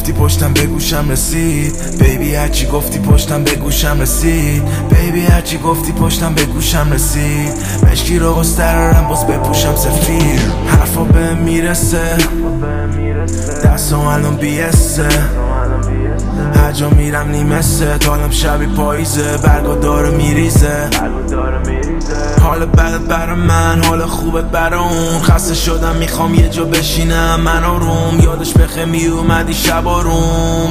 گفتی پشتم به گوشم رسید بیبی هرچی گفتی پشتم به گوشم رسید بیبی هرچی گفتی پشتم به گوشم رسید مشکی رو گسترارم باز بپوشم سفیر حرفا به میرسه دستم الان بیسته هر جا میرم نیمسته تالم شبی پاییزه برگا داره میریزه حال بد برا من حال خوبت برا اون خسته شدم میخوام یه جا بشینم من آروم یادش بخه میومدی شب آروم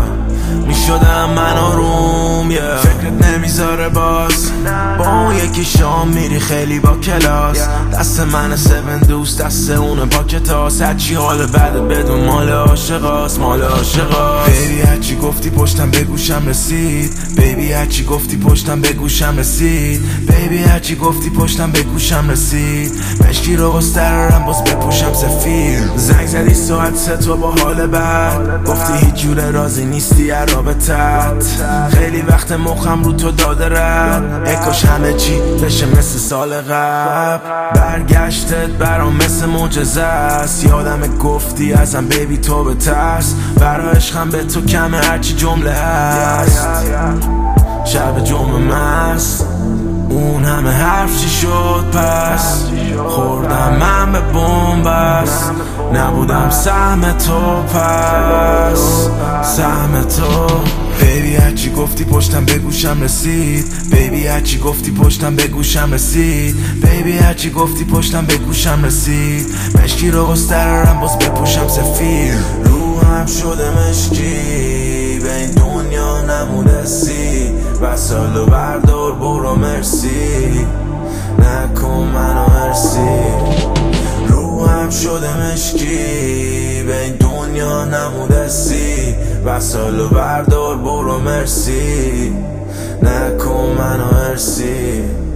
میشدم من آروم فکرت نمیذاره باز با اون یکی شام میری خیلی با کلاس دست من 7 دوست دست اونه با کتاس هرچی حال بعد بدون مال عاشقاست مال عاشقاست بیبی هرچی گفتی پشتم به گوشم رسید بیبی هرچی گفتی پشتم به گوشم رسید بیبی هرچی گفتی پشتم به گوشم رسید مشکی رو گسترارم باز بپوشم سفیر زنگ زدی ساعت 3 تو با حال بد گفتی هیچ جوره راضی نیستی از رابطت خیلی وقت مخم رو تو داده رد اکاش همه چی بشه مثل سال قبل برگشتت برام مثل معجزه است یادم گفتی ازم بیبی تو بترس برا عشقم به تو کمه هرچی جمله هست شب جمعه مست اون همه حرف چی شد پس خوردم من به بومبست نبودم سهم تو پس سهم تو بیبی هرچی گفتی پشتم به گوشم رسید بیبی هرچی گفتی پشتم به گوشم رسید بیبی هرچی گفتی پشتم به گوشم رسید مشکی رو گسترارم باز بپوشم سفیر روحم شده مشکی به این دنیا نمونسی وسایلو بردار برو مرسی نکن منو مرسی روحم شده مشکی به این دنیا نمونسی وسایلو بردار برو مرسی نکن منو مرسی